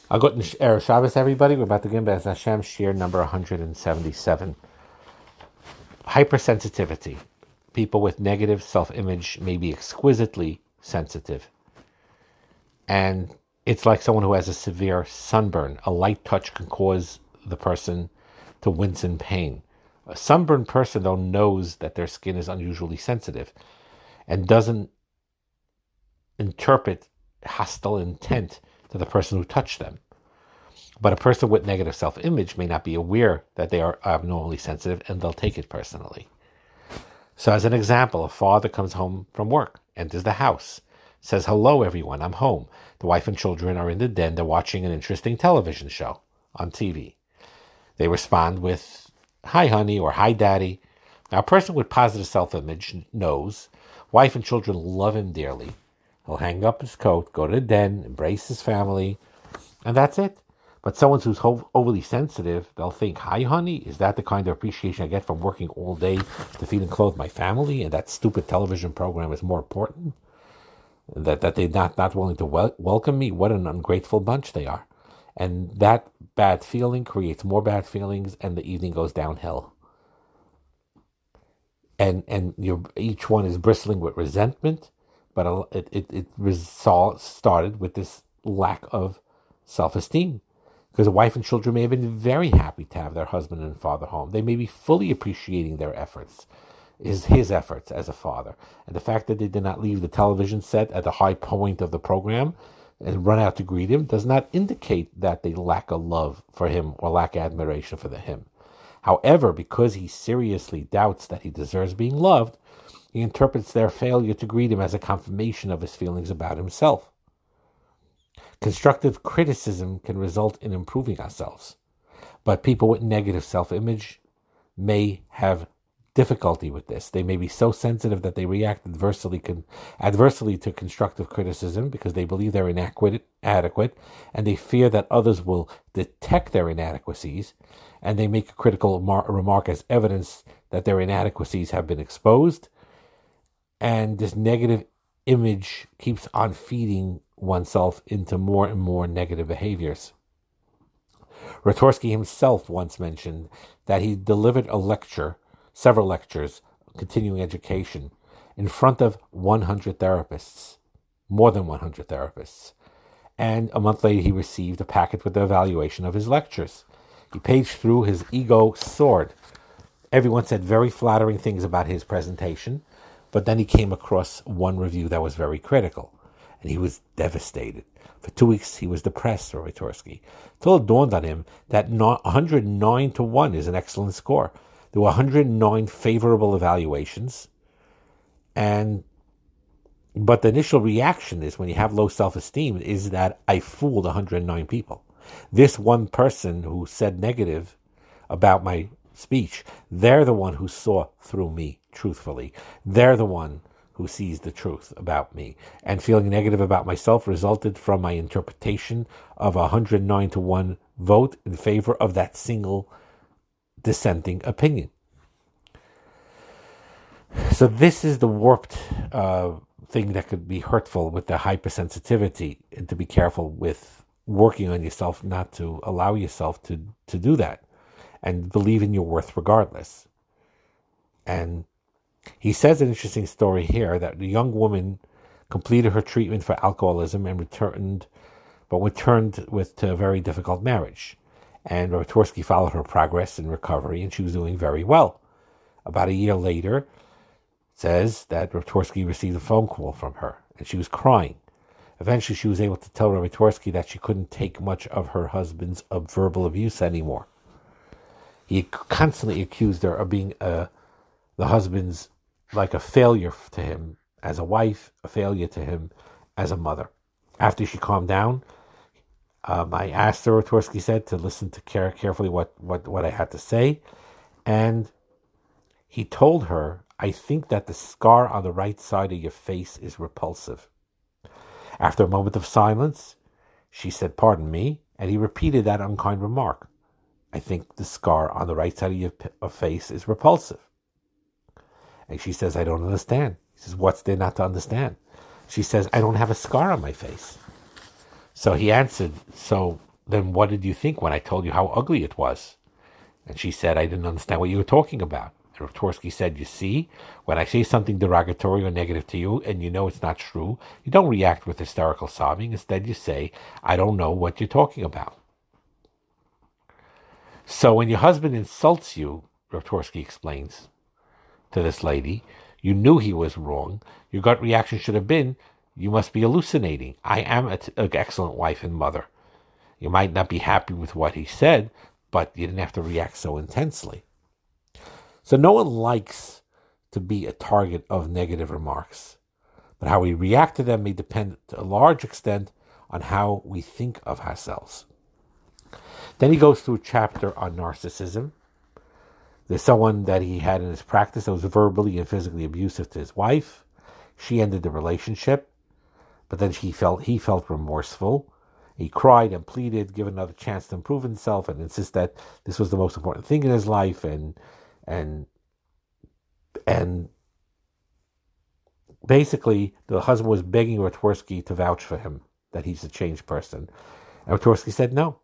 I'll go to Erev Shabbos, everybody. We're about to get Be'ez Hashem, Shir number 177. Hypersensitivity. People with negative self-image may be exquisitely sensitive. And it's like someone who has a severe sunburn. A light touch can cause the person to wince in pain. A sunburned person, though, knows that their skin is unusually sensitive and doesn't interpret hostile intent to the person who touched them. But a person with negative self-image may not be aware that they are abnormally sensitive, and they'll take it personally. So as an example, a father comes home from work, enters the house, says, "Hello, everyone, I'm home." The wife and children are in the den. They're watching an interesting television show on TV. They respond with, "Hi, honey," or "Hi, daddy." Now, a person with positive self-image knows wife and children love him dearly. He'll hang up his coat, go to the den, embrace his family, and that's it. But someone who's overly sensitive, they'll think, "Hi, honey, is that the kind of appreciation I get from working all day to feed and clothe my family? And that stupid television program is more important? That they're not willing to welcome me? What an ungrateful bunch they are." And that bad feeling creates more bad feelings, and the evening goes downhill. And each one is bristling with resentment, but it started with this lack of self-esteem. Because a wife and children may have been very happy to have their husband and father home. They may be fully appreciating their efforts, his efforts as a father. And the fact that they did not leave the television set at the high point of the program and run out to greet him does not indicate that they lack a love for him or lack admiration for him. However, because he seriously doubts that he deserves being loved, he interprets their failure to greet him as a confirmation of his feelings about himself. Constructive criticism can result in improving ourselves, but people with negative self-image may have difficulty with this. They may be so sensitive that they react adversely to constructive criticism because they believe they're inadequate, and they fear that others will detect their inadequacies, and they make a critical remark as evidence that their inadequacies have been exposed, and this negative image keeps on feeding oneself into more and more negative behaviors. Ratorsky himself once mentioned that he delivered several lectures, continuing education, in front of 100 therapists, more than 100 therapists. And a month later, he received a packet with the evaluation of his lectures. He paged through, his ego soared. Everyone said very flattering things about his presentation, but then he came across one review that was very critical. And he was devastated. For 2 weeks, he was depressed, Ratorsky, till it dawned on him that 109-1 is an excellent score. There were 109 favorable evaluations, but the initial reaction is, when you have low self-esteem, is that I fooled 109 people. This one person who said negative about my speech, they're the one who saw through me truthfully. They're the one who sees the truth about me. And feeling negative about myself resulted from my interpretation of 109-1 vote in favor of that single dissenting opinion. So this is the warped thing that could be hurtful with the hypersensitivity, and to be careful with working on yourself not to allow yourself to do that, and believe in your worth regardless. And he says an interesting story here that the young woman completed her treatment for alcoholism and returned to a very difficult marriage. And Ratorsky followed her progress in recovery, and she was doing very well. About a year later, it says that Ratorsky received a phone call from her, and she was crying. Eventually, she was able to tell Ratorsky that she couldn't take much of her husband's verbal abuse anymore. He constantly accused her of being the husband's, like, a failure to him as a wife, a failure to him as a mother. After she calmed down, I asked her, Ratorsky said, to listen to carefully what I had to say. And he told her, "I think that the scar on the right side of your face is repulsive." After a moment of silence, she said, "Pardon me," and he repeated that unkind remark. "I think the scar on the right side of your face is repulsive." And she says, "I don't understand." He says, "What's there not to understand?" She says, "I don't have a scar on my face." So he answered, so then what did you think when I told you how ugly it was? And she said, I didn't understand what you were talking about. And Raftorsky said, you see, when I say something derogatory or negative to you and you know it's not true, you don't react with hysterical sobbing. Instead, you say, I don't know what you're talking about. So when your husband insults you, Raftorsky explains to this lady, you knew he was wrong. Your gut reaction should have been, you must be hallucinating. I am an excellent wife and mother. You might not be happy with what he said, but you didn't have to react so intensely. So no one likes to be a target of negative remarks, but how we react to them may depend to a large extent on how we think of ourselves. Then he goes through a chapter on narcissism. There's someone that he had in his practice that was verbally and physically abusive to his wife. She ended the relationship, but then he felt remorseful. He cried and pleaded, give another chance to improve himself, and insist that this was the most important thing in his life, and basically the husband was begging Raftorsky to vouch for him, that he's a changed person. And Raftorsky said, no,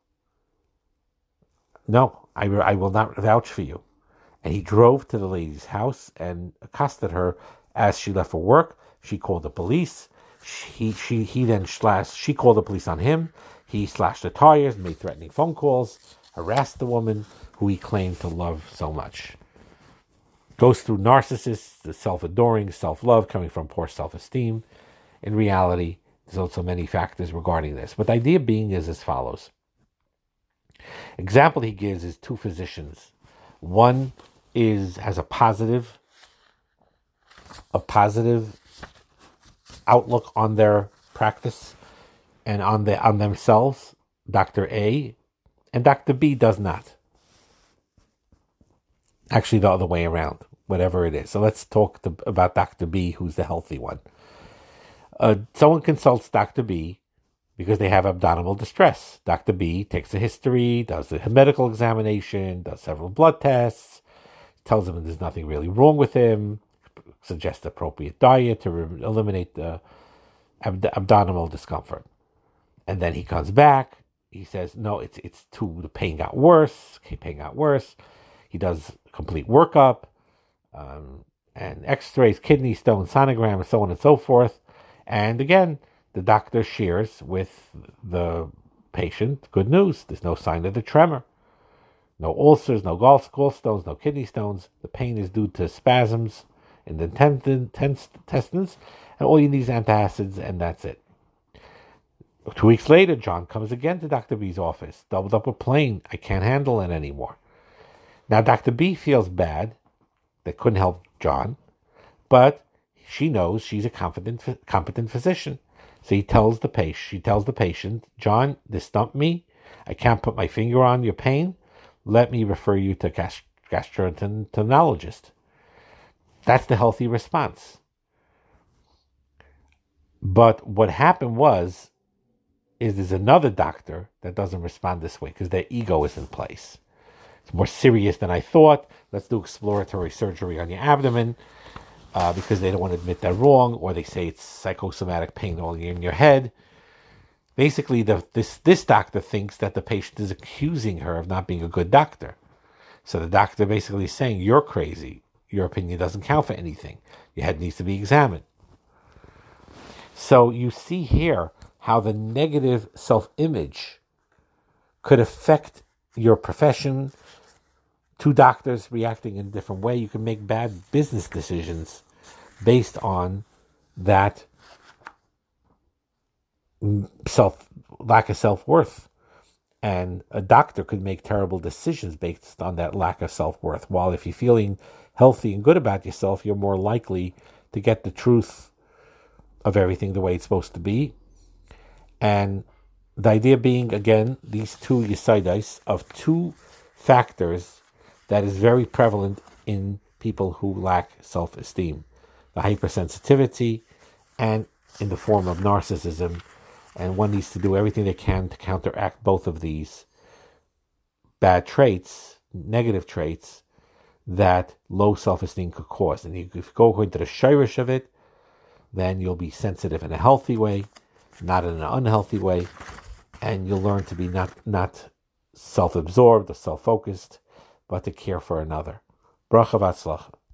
I will not vouch for you. And he drove to the lady's house and accosted her as she left for work. She called the police. She called the police on him. He slashed the tires, made threatening phone calls, harassed the woman who he claimed to love so much. Goes through narcissists, the self-adoring, self-love coming from poor self-esteem. In reality, there's also many factors regarding this. But the idea being is as follows. Example he gives is two physicians. One has a positive outlook on their practice and on themselves, Dr. A, and Dr. B does not. Actually, the other way around, whatever it is. So let's talk about Dr. B, who's the healthy one. Someone consults Dr. B because they have abdominal distress. Dr. B takes a history, does a medical examination, does several blood tests, tells him there's nothing really wrong with him, suggests appropriate diet to eliminate the abdominal discomfort. And then he comes back. He says, no, the pain got worse. He does complete workup and x-rays, kidney stones, sonogram, and so on and so forth. And again, the doctor shares with the patient, good news, there's no sign of the tremor. No ulcers, no gallstones, no kidney stones. The pain is due to spasms in the intestines, and all you need is antacids, and that's it. 2 weeks later, John comes again to Dr. B's office, doubled up a plane. I can't handle it anymore. Now, Dr. B feels bad. They couldn't help John, but she knows she's a competent physician. So she tells the patient, John, this stumped me. I can't put my finger on your pain. Let me refer you to gastroenterologist. That's the healthy response. But what happened is there's another doctor that doesn't respond this way because their ego is in place. It's more serious than I thought. Let's do exploratory surgery on your abdomen because they don't want to admit they're wrong, or they say it's psychosomatic pain all in your head. Basically, this doctor thinks that the patient is accusing her of not being a good doctor. So the doctor basically is saying, you're crazy. Your opinion doesn't count for anything. Your head needs to be examined. So you see here how the negative self-image could affect your profession. Two doctors reacting in a different way. You can make bad business decisions based on that lack of self-worth. And a doctor could make terrible decisions based on that lack of self-worth. While if you're feeling healthy and good about yourself, you're more likely to get the truth of everything the way it's supposed to be. And the idea being, again, these two yesodais of two factors that is very prevalent in people who lack self-esteem. The hypersensitivity and in the form of narcissism. And one needs to do everything they can to counteract both of these bad traits, negative traits, that low self-esteem could cause. And if you go according to the shirish of it, then you'll be sensitive in a healthy way, not in an unhealthy way. and you'll learn to be not self-absorbed or self-focused, but to care for another. Bracha v'atzlacha.